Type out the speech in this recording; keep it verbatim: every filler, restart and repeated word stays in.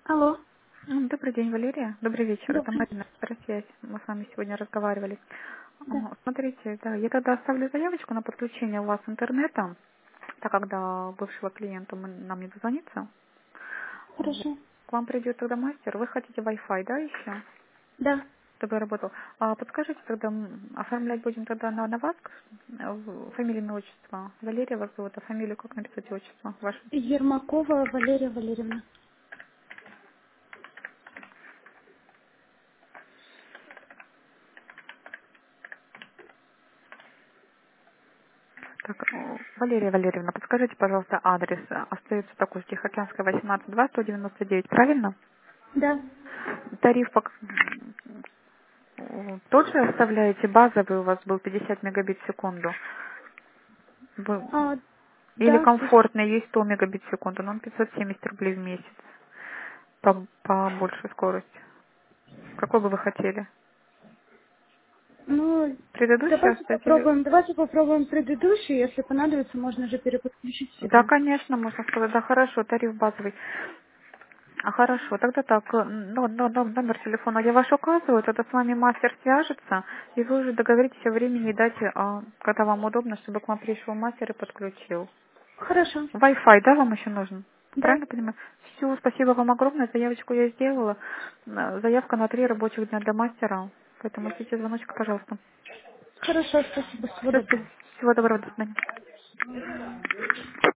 Алло. М, Добрый день, Валерия. Добрый вечер. Это Добрый. Марина, связь. Мы с вами сегодня разговаривали. Да. А, Смотрите, да, я тогда оставлю заявочку на подключение у вас интернета, так когда бывшего клиента мы- нам не дозвонится. Вот. Хорошо. К вам придет тогда мастер. Вы хотите Wi-Fi, да, еще? Да. Чтобы я работал. А подскажите тогда, м, оформлять будем тогда на, на вас? Э, в- Фамилия, имя, отчество. Валерия вас зовут, а фамилию как написать, отчество ваше? Ермакова Валерия Валерьевна. Так, э, Валерия Валерьевна, подскажите, пожалуйста, адрес. э, Остается такой, Тихоокеанская, восемнадцать два, сто девяносто девять, правильно? Да. Тариф пок- м, тот же оставляете, базовый у вас был пятьдесят мегабит в секунду. Был- А, Или да, то есть, комфортный, есть сто мегабит в секунду, но он пятьсот семьдесят рублей в месяц. По, по большей скорости. Какой бы вы хотели? ну, Предыдущий давайте оставить или... попробуем, давайте попробуем предыдущий, если понадобится, можно же переподключить Да, всегда. конечно, можно сказать. Да, хорошо, тариф базовый. А хорошо, тогда так, э, ну, ну, ну, номер телефона я ваш указываю, тогда с вами мастер свяжется, и вы уже договоритесь о времени и дате, а, когда вам удобно, чтобы к вам пришел мастер и подключил. Хорошо. Wi-Fi, да, вам еще нужен? Да. Правильно понимаю? Все, спасибо вам огромное, заявочку я сделала. Э, Заявка на три рабочих дня для мастера, поэтому ждите звоночка, пожалуйста. Хорошо, спасибо, всего Все, доброго. всего доброго, до свидания.